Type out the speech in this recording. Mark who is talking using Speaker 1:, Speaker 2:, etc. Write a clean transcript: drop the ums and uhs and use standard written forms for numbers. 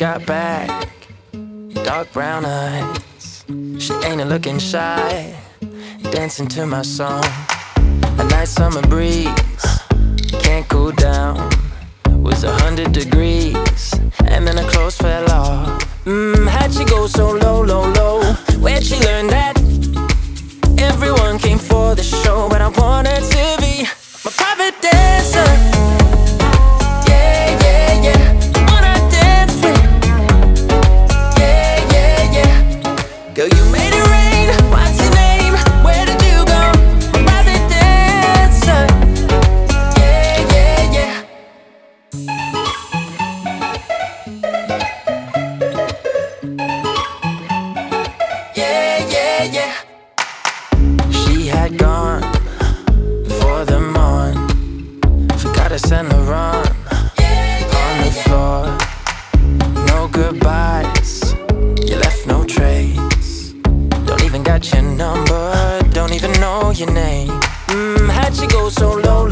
Speaker 1: got back, dark brown eyes. She ain't looking shy, dancing to my song. A nice summer breeze, can't cool down. Was 100 degrees, and then her clothes fell off. How'd she go so low, low, low? Where'd she learn that? Everyone came for the show, but I wanted to be my private dancer. Yeah, yeah, yeah. Wanna dance with? Yeah, yeah, yeah. Girl, you made it rain. What's your name? Where did you go? My private dancer. Yeah, yeah, yeah. Yeah, yeah, yeah. She had gone for the morn. Forgot to send her on the floor. No goodbyes, you left no trace. Don't even got your number, don't even know your name. How'd she go so low?